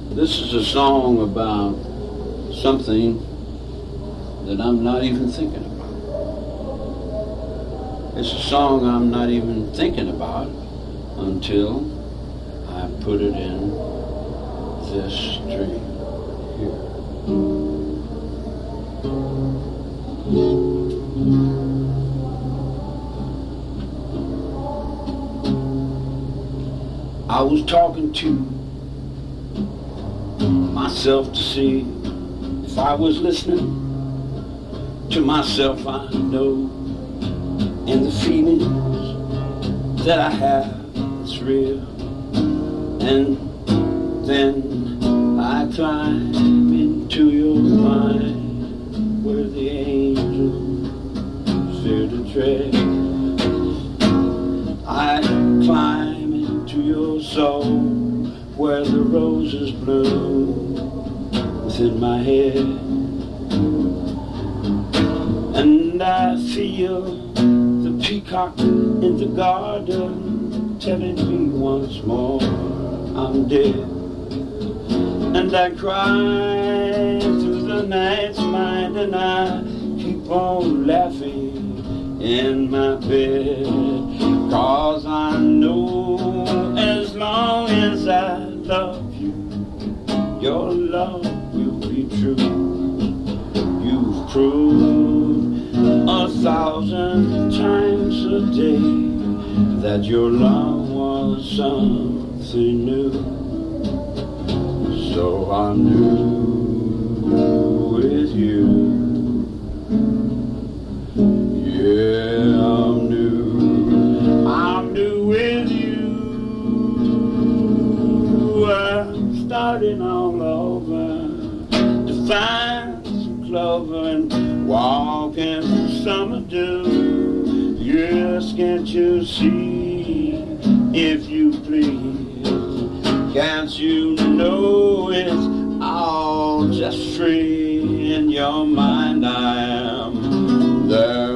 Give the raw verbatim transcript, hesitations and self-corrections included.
This is a song about something that I'm not even thinking about. It's a song I'm not even thinking about until I put it in this string here. I was talking to myself to see if I was listening to myself. I know, and the feelings that I have, it's real. And then I climb into your mind where the angels fear to tread. I climb into your soul where the roses bloom within my head. And I feel the peacock in the garden telling me once more I'm dead. And I cry through the night's mind, and I keep on laughing in my bed, 'cause I know as long as I love you, your love will be true. You've proved a thousand times a day that your love was something new. So I'm new with you. Yeah, I'm new. I'm new with you. I'm starting all over to find some clover and walk in summer dew. Yes, can't you see, if you please? Can't you know it's all just free in your mind? I am there.